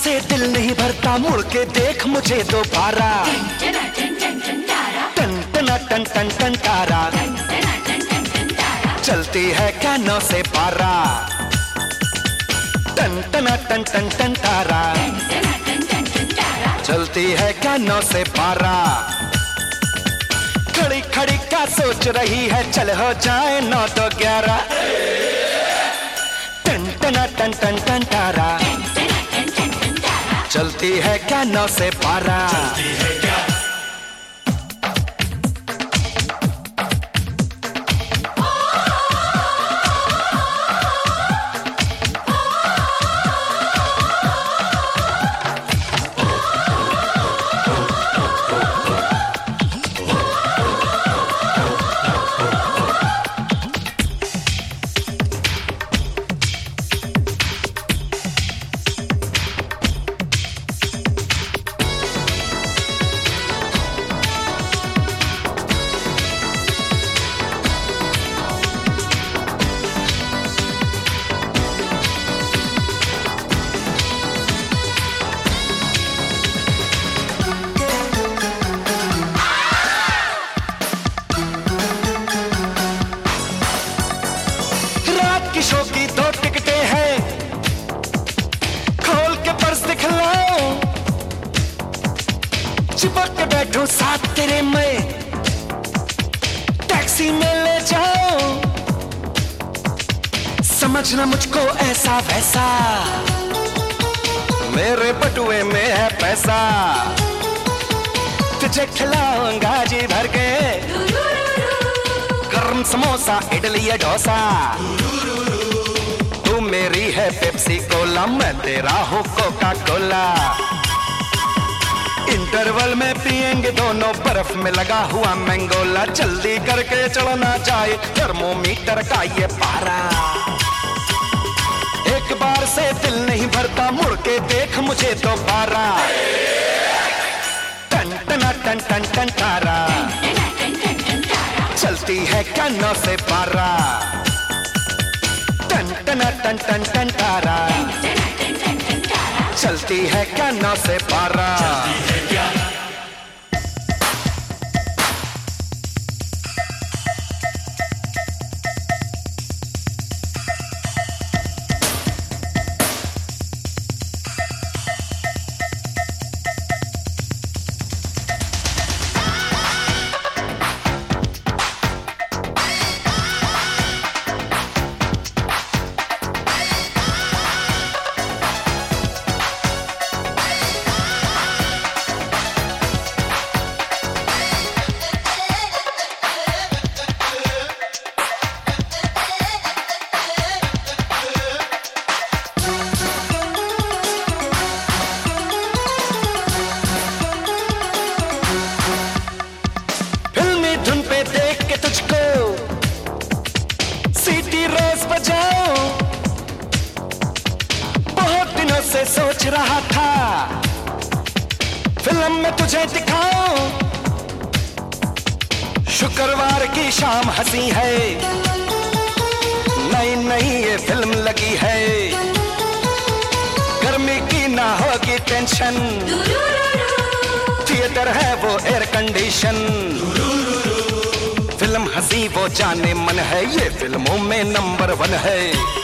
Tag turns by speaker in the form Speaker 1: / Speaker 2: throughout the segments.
Speaker 1: से दिल नहीं भरता, मुड़ के देख मुझे दोबारा। टन टना टन टन टन तारा, चलती है क्या 9 से 12। टन टना टन टन टन तारा, चलती है क्या 9 से 12। खड़ी खड़ी क्या सोच रही है, चल हो जाए 9 तो 11। टन टना टन टन टन तारा, चलती है क्या 9 से 12। शो की 2 टिकटें हैं, खोल के पर्स दिखलाओ, चिपक के बैठो साथ तेरे में, टैक्सी में ले जाओ, समझना मुझको ऐसा वैसा, मेरे बटुए में है पैसा, तुझे खिलाऊंगा जी भर के, गर्म समोसा इडली या डोसा, तू मेरी है पेप्सी कोला, मैं तेरा हूँ कोका कोला। इंटरवल में पिएंगे दोनों, बर्फ में लगा हुआ मैंगोला, जल्दी करके चलना चाहिए थर्मोमीटर का ये पारा। एक बार से दिल नहीं भरता, मुड़ के देख मुझे दोबारा। टन टना टन टन टन तारा, चलती है क्या 9 से 12। टन टना टन टन टन तारा, चलती है क्या 9 से 12। से सोच रहा था फिल्म में तुझे दिखाऊं, शुक्रवार की शाम हंसी है, नई नई ये फिल्म लगी है, गर्मी की ना होगी टेंशन, थिएटर है वो एयर कंडीशन, फिल्म हंसी वो जाने मन है, ये फिल्मों में नंबर 1 है।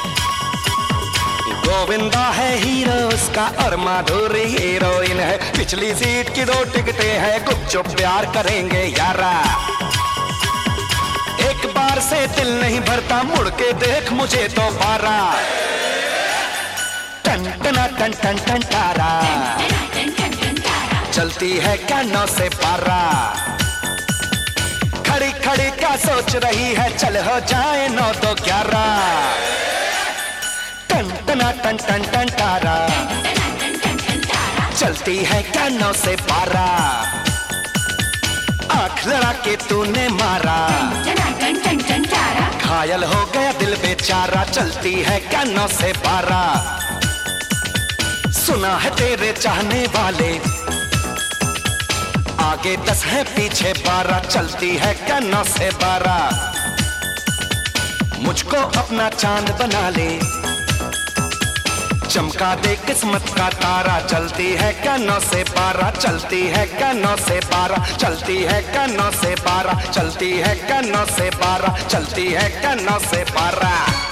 Speaker 1: गोविंदा है हीरो उसका और माधुरी हीरोइन है, पिछली सीट की 2 टिकटें हैं, गुपचुप प्यार करेंगे यारा। एक बार से दिल नहीं भरता, मुड़ के देख मुझे दोबारा। टन टना टन टन टन तारा, चलती है क्या 9 से 12। खड़ी खड़ी क्या सोच रही है, चल हो जाए 9 तो 11। टन टना टन टन टन तारा, चलती है क्या 9 से 12। आंख लड़ा के तूने मारा, घायल हो गया दिल बेचारा, चलती है क्या 9 से 12। सुना है तेरे चाहने वाले, आगे 10 है पीछे 12, चलती है क्या 9 से 12। मुझको अपना चांद बना ले, चमका दे किस्मत का तारा, चलती है क्या 9 से 12, चलती है क्या 9 से 12, चलती है क्या 9 से 12, चलती है क्या 9 से 12, चलती है क्या 9 से 12।